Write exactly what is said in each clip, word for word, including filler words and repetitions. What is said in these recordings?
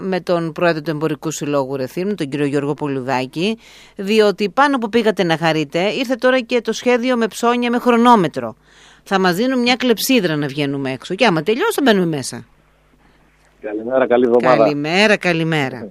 με τον πρόεδρο του Εμπορικού Συλλόγου Ρεθύμνου, τον κύριο Γιώργο Πολουδάκη, διότι πάνω που πήγατε να χαρείτε ήρθε τώρα και το σχέδιο με ψώνια με χρονόμετρο. Θα μας δίνουν μια κλεψίδρα να βγαίνουμε έξω και άμα τελειώσει μπαίνουμε μέσα. Καλημέρα, καλή εβδομάδα. Καλημέρα, καλημέρα.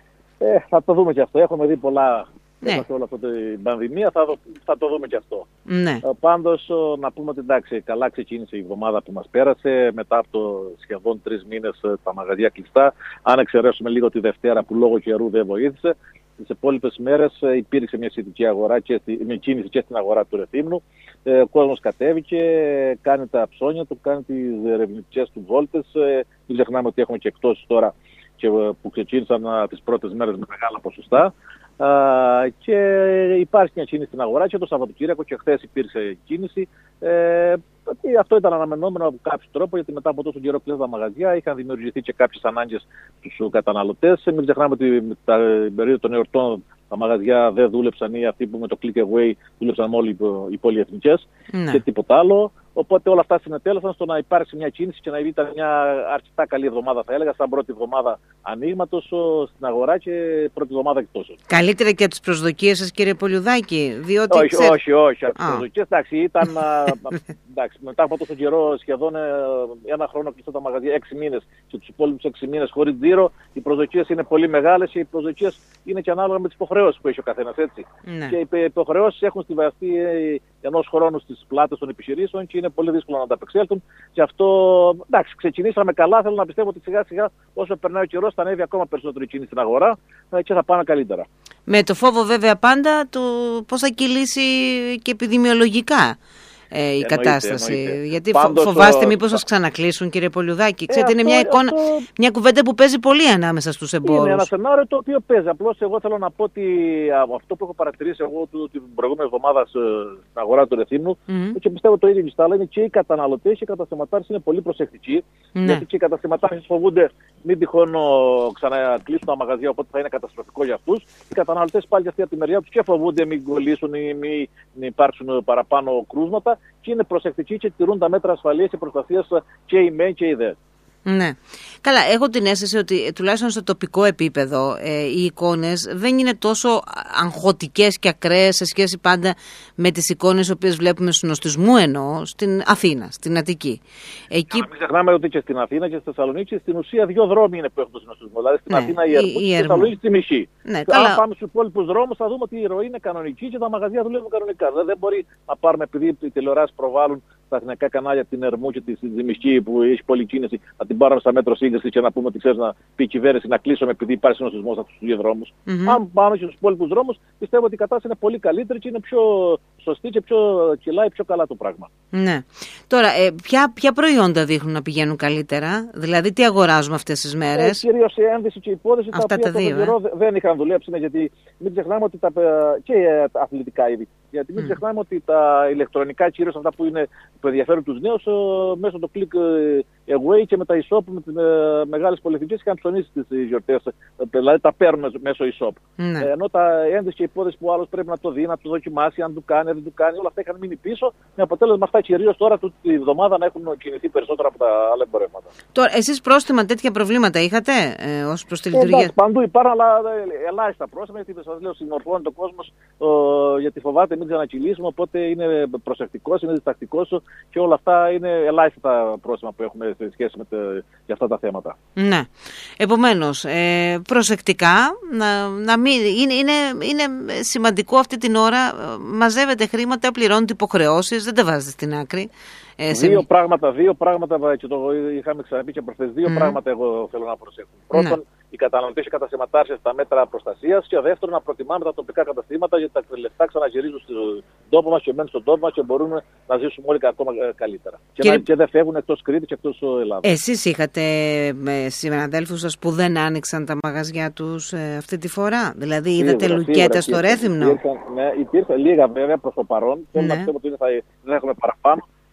Ε, θα το δούμε και αυτό. Έχουμε δει πολλά ναι. σε όλη αυτή την πανδημία. Θα, θα το δούμε και αυτό. Ναι. Ε, πάντως, να πούμε ότι εντάξει, καλά ξεκίνησε η εβδομάδα που μας πέρασε. Μετά από το σχεδόν τρεις μήνες τα μαγαζιά κλειστά. Αν εξαιρέσουμε λίγο τη Δευτέρα που λόγω καιρού δεν βοήθησε. Τις υπόλοιπες μέρες υπήρξε μια σχετική αγορά και στη, με κίνηση και στην αγορά του Ρεθύμνου. Ε, ο κόσμος κατέβηκε, κάνει τα ψώνια του, κάνει τις ερευνητικές του βόλτες. Ε, μην ξεχνάμε ότι έχουμε και εκτός τώρα και, που ξεκίνησαν α, τις πρώτες μέρες με μεγάλα ποσοστά. Α, και υπάρχει μια κίνηση στην αγορά και το Σαββατοκύριακο και χθες υπήρξε κίνηση. Ε, αυτό ήταν αναμενόμενο από κάποιο τρόπο, γιατί μετά από τόσο καιρό πλέον τα μαγαζιά είχαν δημιουργηθεί και κάποιες ανάγκες στους καταναλωτές. Μην ξεχνάμε ότι με την περίοδο των εορτών τα μαγαζιά δεν δούλεψαν ή αυτοί που με το click away δούλεψαν όλοι οι πολυεθνικές ναι. και τίποτα άλλο. Οπότε όλα αυτά συνετέλεσαν στο να υπάρξει μια κίνηση και να ήταν μια αρκετά καλή εβδομάδα, θα έλεγα, σαν πρώτη εβδομάδα ανοίγματος στην αγορά και πρώτη εβδομάδα εκτός. Καλύτερα και από τις προσδοκίες σας, κύριε Πολουδάκη, διότι... Όχι, ξέρ... όχι, όχι. Από τις oh. προσδοκίες, εντάξει, ήταν εντάξει, μετά από τόσο καιρό, σχεδόν ένα χρόνο κλειστά τα μαγαζιά, έξι μήνες και τους υπόλοιπους έξι μήνες χωρίς τζίρο, οι προσδοκίες είναι πολύ μεγάλες και οι προσδοκίες είναι και ανάλογα με τις υποχρεώσεις που έχει ο καθένας, έτσι. Ναι. Και οι υποχρεώσεις έχουν στιβαστεί ενός χρόνου στις πλάτες των επιχειρήσεων και είναι πολύ δύσκολο να ανταπεξέλθουν. Και αυτό, εντάξει, ξεκινήσαμε καλά. Θέλω να πιστεύω ότι σιγά σιγά όσο περνάει ο καιρός θα ανέβει ακόμα περισσότερη κίνηση στην αγορά και θα πάνε καλύτερα. Με το φόβο βέβαια πάντα του πώς θα κυλήσει και επιδημιολογικά ε, η εννοείται, κατάσταση. Εννοείται. Γιατί Πάντως, φοβάστε μήπως σας ξανακλείσουν, κύριε Πολουδάκη. Ε, Ξέρετε, αυτό, είναι μια, εικόνα, αυτό... μια κουβέντα που παίζει πολύ ανάμεσα στους εμπόρους. Είναι ένα σενάριο το οποίο παίζει. Απλώς εγώ θέλω να πω ότι αυτό που έχω παρατηρήσει εγώ την προηγούμενη εβδομάδα στην αγορά του Ρεθύμνου mm-hmm. και πιστεύω το ίδιο και στα άλλα είναι και οι καταναλωτές και οι καταστηματάρχες είναι πολύ προσεκτικοί. Mm-hmm. Γιατί και οι καταστηματάρχες φοβούνται μην τυχόν ξανακλείσουν τα μαγαζιά, οπότε θα είναι καταστροφικό για αυτούς. Οι καταναλωτές πάλι και αυτή από τη μεριά τους και φοβούνται μην κολλήσουν ή μην υπάρξουν παραπάνω κρούσματα. Και είναι προσεκτικοί και τηρούν τα μέτρα ασφαλείας και προστασίας και οι ΜΕΝ και οι ΔΕ. Ναι. Καλά, έχω την αίσθηση ότι τουλάχιστον στο τοπικό επίπεδο ε, οι εικόνες δεν είναι τόσο αγχωτικές και ακραίες σε σχέση πάντα με τις εικόνες οι οποίες βλέπουμε στους νοστισμού, εννοώ στην Αθήνα, στην Αττική. Εκεί... Μην ξεχνάμε ότι και στην Αθήνα και στη Θεσσαλονίκη στην ουσία δύο δρόμοι είναι που έχουν τον συνοστισμό. Δηλαδή στην ναι, Αθήνα η Ερμού και στη Θεσσαλονίκη στη μισή. Ναι, Αν καλά... πάμε στους υπόλοιπους δρόμους θα δούμε ότι η ροή είναι κανονική και τα μαγαζιά δουλεύουν κανονικά. Δηλαδή δεν μπορεί να πάρουμε επειδή οι τηλεοράσεις προβάλλουν στα εθνικά κανάλια την Ερμού και τη Δημισκή που έχει πολλή κίνηση, να την πάρουμε στα μέτρο σύγκριση και να πούμε ότι ξέρει να πει η κυβέρνηση να κλείσουμε επειδή υπάρχει συνοστισμός από τους δύο δρόμους. Mm-hmm. Αν πάμε και στους υπόλοιπους δρόμους, πιστεύω ότι η κατάσταση είναι πολύ καλύτερη και είναι πιο σωστή και πιο κυλάει πιο καλά το πράγμα. Ναι. Τώρα, ε, ποια, ποια προϊόντα δείχνουν να πηγαίνουν καλύτερα, δηλαδή τι αγοράζουμε αυτές τις μέρες? Ε, κυρίως η ένδυση και η υπόδειση, αυτά τα οποία τα δύο, καιρό ε. δεν είχαν δουλέψει, γιατί μην ξεχνάμε ότι τα, και τα αθλητικά είδη. Γιατί μην mm. ξεχνάμε ότι τα ηλεκτρονικά, κυρίως αυτά που, είναι, που ενδιαφέρουν τους νέους, μέσω του click away και με τα e-shop, με τις ε, μεγάλες πολυεθνικές είχαν ψωνίσει τις γιορτές. Δηλαδή τα παίρνουν μέσω e-shop. Mm. Ε, ενώ τα ένδυση και υπόδειση που άλλος πρέπει να το δει, να το δοκιμάσει, αν του κάνει, δεν του κάνει, όλα αυτά είχαν μείνει πίσω. Με αποτέλεσμα αυτά κυρίως τώρα τη εβδομάδα να έχουν κινηθεί περισσότερα από τα άλλα εμπορεύματα. Τώρα, εσείς πρόστιμα τέτοια προβλήματα είχατε ε, ως προς τη λειτουργία? Ε, εντάξει, παντού υπάρχουν, αλλά ελάχιστα πρόστιμα, γιατί σας λέω συμμορφώνει το κόσμος, ε, γιατί φοβάται μην ξανακυλήσουμε, οπότε είναι προσεκτικός, είναι διστακτικός και όλα αυτά είναι ελάχιστα τα πρόστιμα που έχουμε σε σχέση με τε, για αυτά τα θέματα. Ναι. Επομένως, ε, προσεκτικά, να, να μην, είναι, είναι, είναι σημαντικό αυτή την ώρα, μαζεύετε χρήματα, πληρώνετε υποχρεώσεις, δεν τα βάζετε στην άκρη. Ε, δύο, σε... πράγματα, δύο πράγματα, και το είχαμε ξαναπεί και προχθές, δύο mm. πράγματα εγώ θέλω να προσέχω. Πρώτον, ναι. οι καταναλωτές και καταστηματάρχες στα μέτρα προστασίας και δεύτερον, να προτιμάμε τα τοπικά καταστήματα γιατί τα λεφτά ξαναγυρίζουν στον τόπο μας και μένουν στον τόπο μας και μπορούμε να ζήσουμε όλοι ακόμα καλύτερα. Και, Κύριε... να, και δεν φεύγουν εκτός Κρήτης και εκτός Ελλάδας. Εσείς είχατε συναδέλφους σας που δεν άνοιξαν τα μαγαζιά τους ε, αυτή τη φορά? Δηλαδή είδατε λουκέτες στο Ρέθυμνο? Υπήρχαν, ναι, υπήρχαν λίγα βέβαια προς το παρόν. Θέλω ναι. να πιστεύω ότι θα, δεν έχουμε παραπάνω.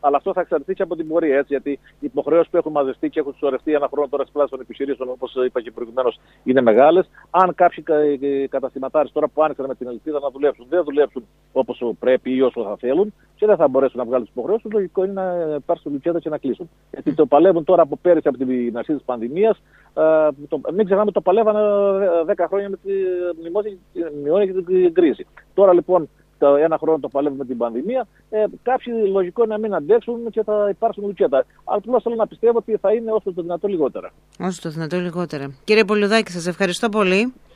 αλλά αυτό θα εξαρτηθεί και από την πορεία. Έτσι, γιατί οι υποχρεώσεις που έχουν μαζευτεί και έχουν συσσωρευτεί ένα χρόνο τώρα στις πλάσεις των επιχειρήσεων, όπως είπα και προηγουμένως, είναι μεγάλες. Αν κάποιοι καταστηματάρες τώρα που άνοιξαν με την ελπίδα να δουλέψουν, δεν δουλέψουν όπως πρέπει ή όσο θα θέλουν και δεν θα μπορέσουν να βγάλουν τις υποχρεώσεις, το λογικό είναι να υπάρξουν λουκέτα και να κλείσουν. Γιατί το παλεύουν τώρα από πέρυσι, από την αρχή της πανδημίας. Uh, το, μην ξεχνάμε το παλεύανε δέκα χρόνια με τη μνημόνια και την κρίση. Τώρα λοιπόν το ένα χρόνο το παλεύουμε με την πανδημία. Ε, κάποιοι λογικό είναι να μην αντέξουν και θα υπάρξουν λουκέτα. Αλλά τουλάχιστον θέλω να πιστεύω ότι θα είναι όσο το δυνατό λιγότερα. Όσο το δυνατό λιγότερα. Κύριε Πολιουδάκη, σας ευχαριστώ πολύ.